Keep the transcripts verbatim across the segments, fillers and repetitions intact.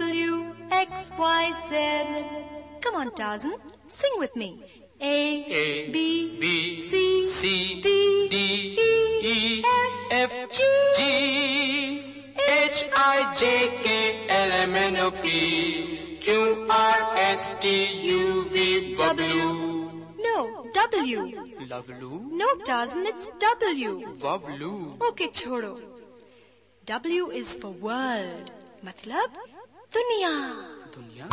W, X, Y, Z. Come on, Tarzan, sing with me. A, A B, B C, C D, D E, E F, F G, G H I J K L M N O P Q R S T U V W. No, W. Lovelu. No, Tarzan, it's W. Woblu. Okay, छोड़ो. W is for world. मतलब दुनिया. दुनिया.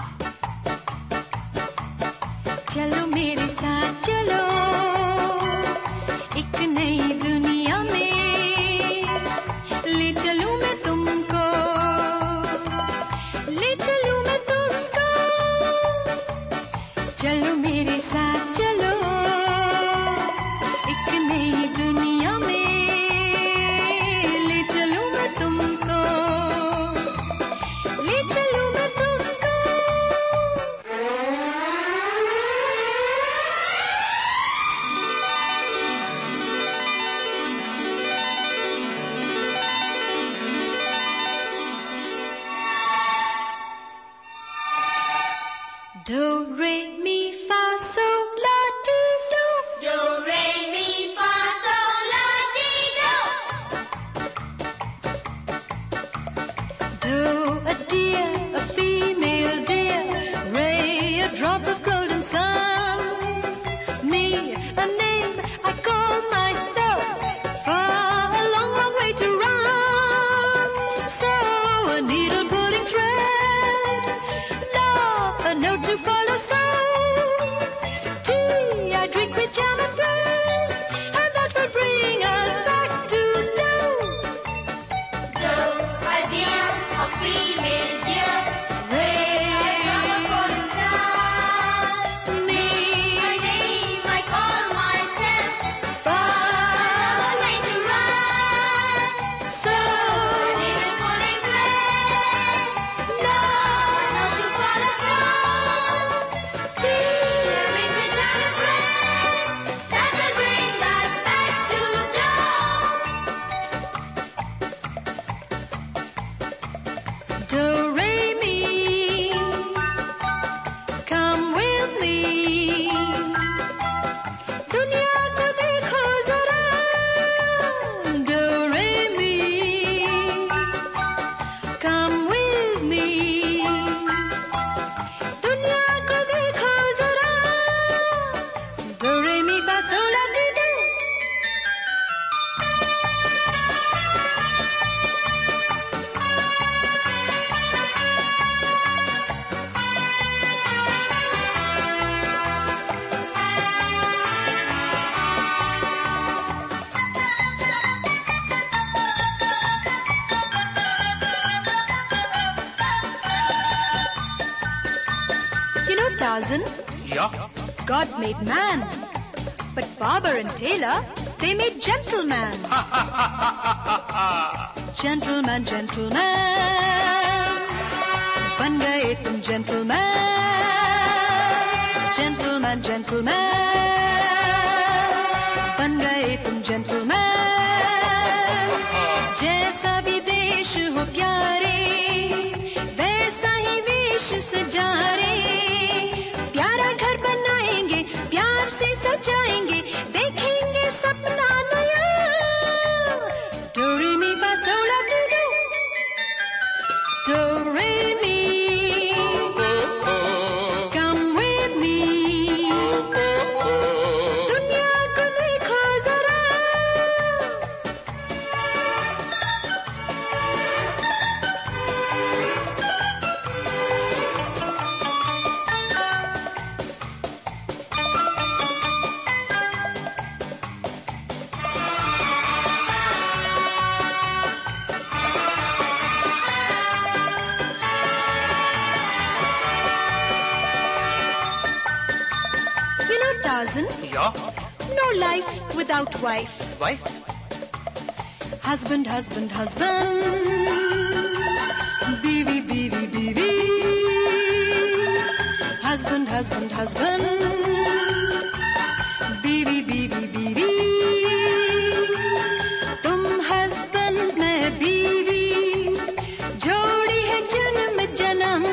चलो मेरे साथ चलो एक नई दुनिया में ले चलूं मैं तुमको ले चलूं मैं तुमको चलो मेरे साथ चलो एक नई दुनिया में ले चलूं मैं तुमको ले चलूं मैं तुमको Do, re, mi, fa, sol, la, ti, do. Do, re, mi, fa, sol, la, ti, do. Do, a deer, a female deer. Re, a drop of golden sun. Me, a name I call myself. Far, a long, long way to run. So, a needle pulling thread. Love, a note to follow. So, tea, I drink with jam and bread. And that will bring us back to do. Do, a deer, a female deer. Ray, A drop of golden sun. me, A name I call myself. far, A way to run. so, A needle pulling thread. love, Now to follow song. tea, Drink with jam and bread. That will bring us back to do. do, re, mi. Come with me. दुनिया को देखो जरा. Do, re, mi. Come with me. दुनिया को देखो जरा. Do, re, mi, fa, sol, la, ti, do. You know, Tarzan, Yeah. God made man, but barber and tailor, they made gentleman. Gentleman, gentleman, बन गए तुम gentleman. Gentleman, gentleman, बन गए तुम gentleman. जैसा भी देश हो प्यारे, वैसा ही वेश सजारे. प्यारा घर बनाएंगे, प्यार से सजाएंगे, देखेंगे सपना नया. Do, re, mi, fa, sol, la, ti, do. Do, re, mi. Come with me. दुनिया को देखो जरा. You know, Tarzan, Yeah. no life without wife. Wife. Husband, husband, husband. Beevy, beevy, beevy. Husband, husband, husband. Beevy, beevy, beevy. तुम husband, मैं beevy. जोड़ी है जन्म जन्म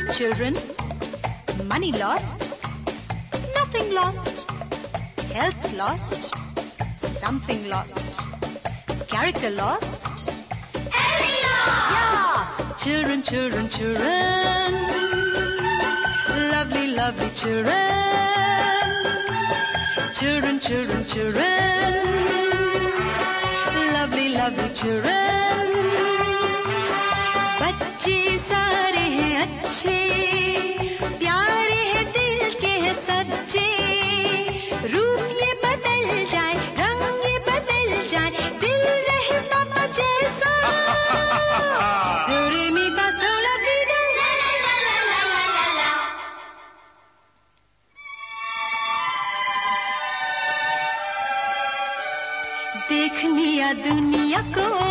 children, money lost, nothing lost, health lost, something lost, character lost, Every lost. yeah. Children, children, children, lovely, lovely children, children, children, children, lovely, lovely children. बच्चे सारे हैं अच्छे, प्यारे हैं दिल के हैं सच्चे, रूप ये बदल जाए, रंग ये बदल जाए, दिल रहे पापा जैसा। Do re mi fa sol la ti do. La la la la la la la. देखनी या दुनिया को